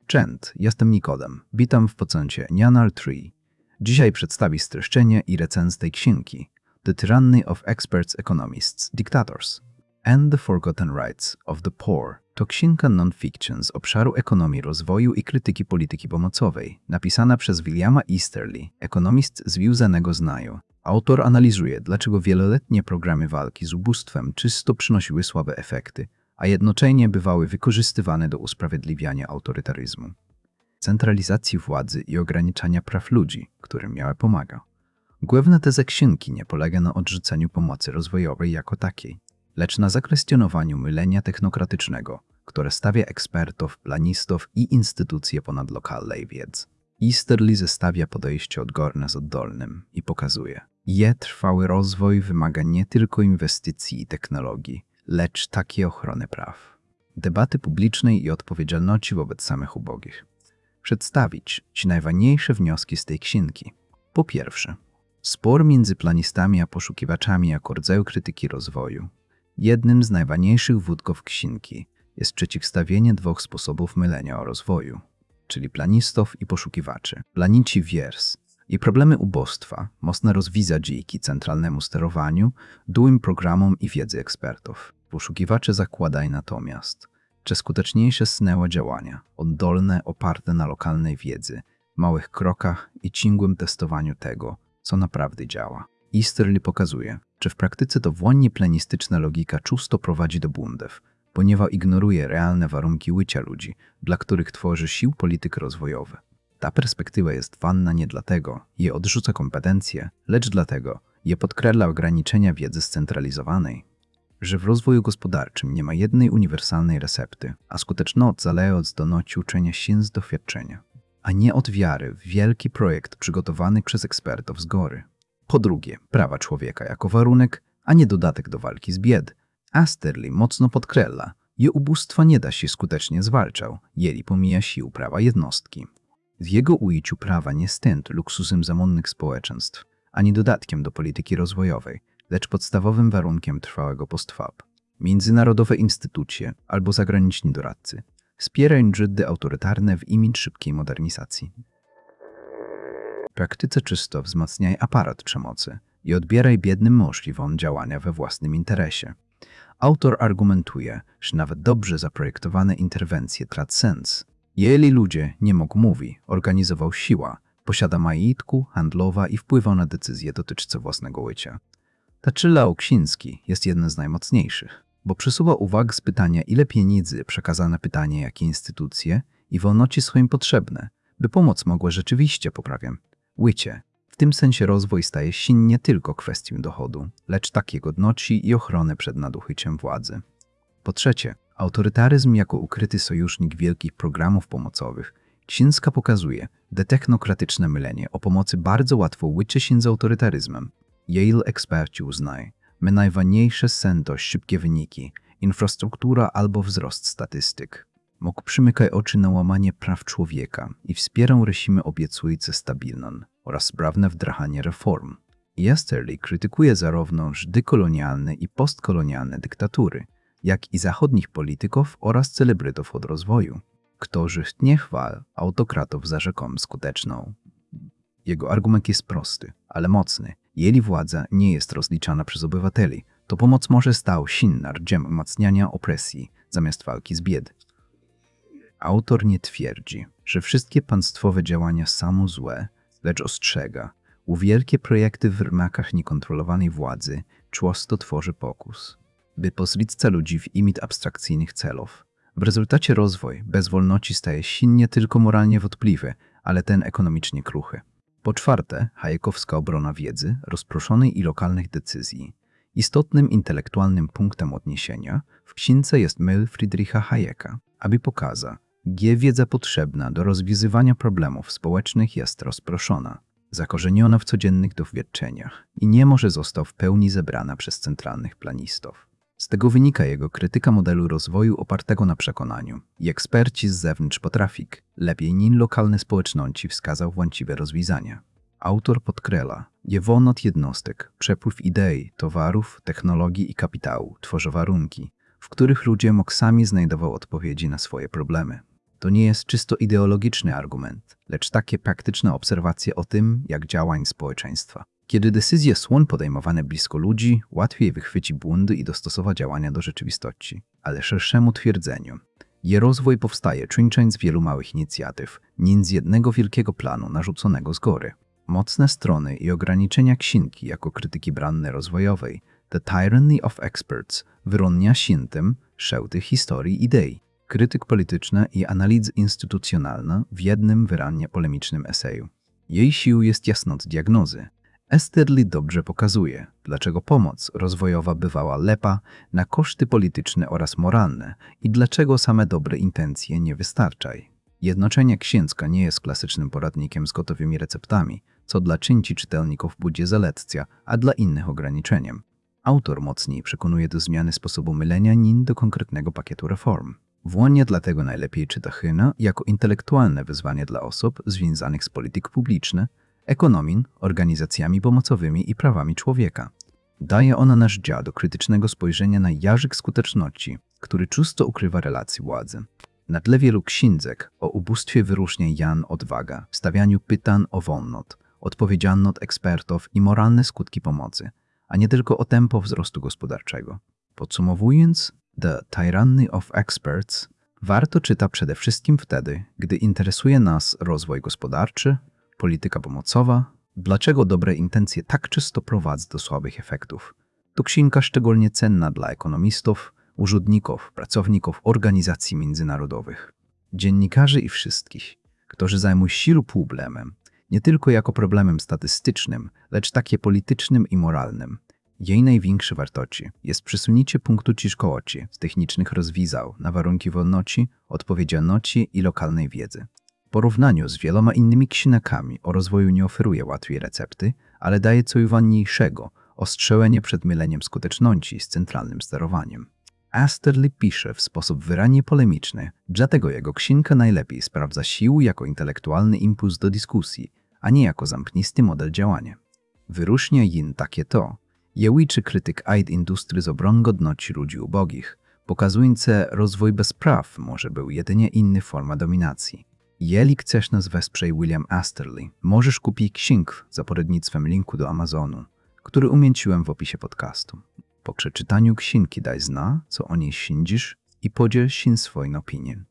Cześć, jestem Nikodem. Witam w podcaście Nianar 3. Dzisiaj przedstawi streszczenie i recenzję tej księgi The Tyranny of Experts, Economists, Dictators and the Forgotten Rights of the Poor. To księga non-fiction z obszaru ekonomii rozwoju i krytyki polityki pomocowej, napisana przez Williama Easterly, ekonomist związanego z NIO. Autor analizuje, dlaczego wieloletnie programy walki z ubóstwem czysto przynosiły słabe efekty, a jednocześnie bywały wykorzystywane do usprawiedliwiania autorytaryzmu, centralizacji władzy i ograniczania praw ludzi, którym miała pomaga. Główna teza księgi nie polega na odrzuceniu pomocy rozwojowej jako takiej, lecz na zakwestionowaniu mylenia technokratycznego, które stawia ekspertów, planistów i instytucje ponad lokalnej wiedzy. Easterly zestawia podejście odgórne z oddolnym i pokazuje, że trwały rozwój wymaga nie tylko inwestycji i technologii, lecz takiej ochrony praw, debaty publicznej i odpowiedzialności wobec samych ubogich. Przedstawić Ci najważniejsze wnioski z tej księgi. Po pierwsze, spór między planistami a poszukiwaczami jako rodzaju krytyki rozwoju. Jednym z najważniejszych wątków księgi jest przeciwstawienie dwóch sposobów mylenia o rozwoju, czyli planistów i poszukiwaczy. Planici wierzą, i problemy ubóstwa można rozwiązać dzięki centralnemu sterowaniu, dużym programom i wiedzy ekspertów. Poszukiwacze zakładają natomiast, że skuteczniejsze są działania, oddolne, oparte na lokalnej wiedzy, małych krokach i ciągłym testowaniu tego, co naprawdę działa. Easterly pokazuje, że w praktyce to właśnie planistyczna logika często prowadzi do błędów, ponieważ ignoruje realne warunki życia ludzi, dla których tworzy sił polityk rozwojowy. Ta perspektywa jest ważna nie dlatego, że odrzuca kompetencje, lecz dlatego, że podkreśla ograniczenia wiedzy scentralizowanej, że w rozwoju gospodarczym nie ma jednej uniwersalnej recepty, a skuteczność zależy od zdolności uczenia się z doświadczenia, a nie od wiary w wielki projekt przygotowany przez ekspertów z góry. Po drugie, prawa człowieka jako warunek, a nie dodatek do walki z bied. Easterly mocno podkreśla, że ubóstwa nie da się skutecznie zwalczał, jeżeli pomija sił prawa jednostki. W jego ujęciu prawa nie stąd luksusem zamonnych społeczeństw, ani dodatkiem do polityki rozwojowej, lecz podstawowym warunkiem trwałego postępu. Międzynarodowe instytucje albo zagraniczni doradcy wspierają rządy autorytarne w imię szybkiej modernizacji. W praktyce czysto wzmacniają aparat przemocy i odbierają biednym możliwość działania we własnym interesie. Autor argumentuje, że nawet dobrze zaprojektowane interwencje tracą sens, jeżeli ludzie nie mogą mówić, organizował siła, posiada majątku, handlowa i wpływa na decyzje dotyczące własnego życia. Ta czyla o księgi jest jedna z najmocniejszych, bo przesuwa uwagę z pytania, ile pieniędzy przekazano na pytanie, jakie instytucje i wolności są im potrzebne, by pomoc mogła rzeczywiście poprawiać życie. W tym sensie rozwój staje się nie tylko kwestią dochodu, lecz takiej godności i ochrony przed nadużyciem władzy. Po trzecie, autorytaryzm jako ukryty sojusznik wielkich programów pomocowych. Księga pokazuje, że technokratyczne mylenie o pomocy bardzo łatwo łyczy się z autorytaryzmem. Yale eksperci uznają, że najważniejsze są dość szybkie wyniki, infrastruktura albo wzrost statystyk. Mógł przymykać oczy na łamanie praw człowieka i wspierał reżimy obiecujące stabilność oraz sprawne wdrażanie reform. Easterly krytykuje zarówno dekolonialne i postkolonialne dyktatury, jak i zachodnich polityków oraz celebrytów od rozwoju, którzy nie chwalą autokratów za rzekomo skuteczną. Jego argument jest prosty, ale mocny. Jeżeli władza nie jest rozliczana przez obywateli, to pomoc może stać się narzędziem umacniania opresji zamiast walki z biedy. Autor nie twierdzi, że wszystkie państwowe działania są złe, lecz ostrzega, że wielkie projekty w ramach niekontrolowanej władzy często tworzy pokus, by pozlić ludzi w imię abstrakcyjnych celów. W rezultacie rozwój bez wolności staje się nie tylko moralnie wątpliwy, ale ten ekonomicznie kruchy. Po czwarte, hayekowska obrona wiedzy, rozproszonej i lokalnych decyzji. Istotnym intelektualnym punktem odniesienia w księdze jest myśl Friedricha Hayeka, aby pokazać, że wiedza potrzebna do rozwiązywania problemów społecznych jest rozproszona, zakorzeniona w codziennych doświadczeniach i nie może zostać w pełni zebrana przez centralnych planistów. Z tego wynika jego krytyka modelu rozwoju opartego na przekonaniu, że eksperci z zewnątrz potrafią lepiej niż lokalne społeczności wskazać właściwe rozwiązania. Autor podkreśla, że wolność jednostek, przepływ idei, towarów, technologii i kapitału tworzy warunki, w których ludzie mogą sami znajdować odpowiedzi na swoje problemy. To nie jest czysto ideologiczny argument, lecz takie praktyczne obserwacje o tym, jak działań społeczeństwa. Kiedy decyzje są podejmowane blisko ludzi, łatwiej wychwycić błędy i dostosować działania do rzeczywistości. Ale szerszemu twierdzeniu. Jej rozwój powstaje czyniąc z wielu małych inicjatyw, nie z jednego wielkiego planu narzuconego z góry. Mocne strony i ograniczenia księgi jako krytyki branny rozwojowej, The Tyranny of Experts, wyróżnia się tym szełty historii idei. Krytyk polityczny i analiza instytucjonalna w jednym wyraźnie polemicznym eseju. Jej siłą jest jasność diagnozy. Easterly dobrze pokazuje, dlaczego pomoc rozwojowa bywała lepa na koszty polityczne oraz moralne i dlaczego same dobre intencje nie wystarczają. Jednoczenie księżka nie jest klasycznym poradnikiem z gotowymi receptami, co dla części czytelników będzie zaletcja, a dla innych ograniczeniem. Autor mocniej przekonuje do zmiany sposobu myślenia nin do konkretnego pakietu reform. Właśnie dlatego najlepiej czyta Hyna jako intelektualne wyzwanie dla osób związanych z polityką publiczną, ekonomią, organizacjami pomocowymi i prawami człowieka. Daje ona nasz dział do krytycznego spojrzenia na jazyk skuteczności, który często ukrywa relacje władzy. Na tle wielu książek o ubóstwie wyróżnia Jan odwaga w stawianiu pytań o wolność, odpowiedzialność ekspertów i moralne skutki pomocy, a nie tylko o tempo wzrostu gospodarczego. Podsumowując, The Tyranny of Experts warto czytać przede wszystkim wtedy, gdy interesuje nas rozwój gospodarczy, polityka pomocowa, dlaczego dobre intencje tak często prowadzą do słabych efektów. To księga szczególnie cenna dla ekonomistów, urzędników, pracowników organizacji międzynarodowych, dziennikarzy i wszystkich, którzy zajmują się problemem, nie tylko jako problemem statystycznym, lecz takie politycznym i moralnym. Jej największe wartości jest przesunięcie punktu ciężkości z technicznych rozwiązań na warunki wolności, odpowiedzialności i lokalnej wiedzy. W porównaniu z wieloma innymi księgami o rozwoju nie oferuje łatwej recepty, ale daje coś ważniejszego – ostrzeżenie przed myleniem skuteczności z centralnym sterowaniem. Easterly pisze w sposób wyraźnie polemiczny, dlatego jego księga najlepiej sprawdza siłę jako intelektualny impuls do dyskusji, a nie jako zamknisty model działania. Wyróżnia ją takie to, jełyczy krytyk aid industry z obroną godności ludzi ubogich, pokazujące rozwój bez praw może był jedynie inny forma dominacji. Jeżeli chcesz nas wesprzeć William Easterly, możesz kupić księgę za poradnictwem linku do Amazonu, który umieściłem w opisie podcastu. Po przeczytaniu księgi daj zna, co o niej sądzisz i podziel się swoją opinią.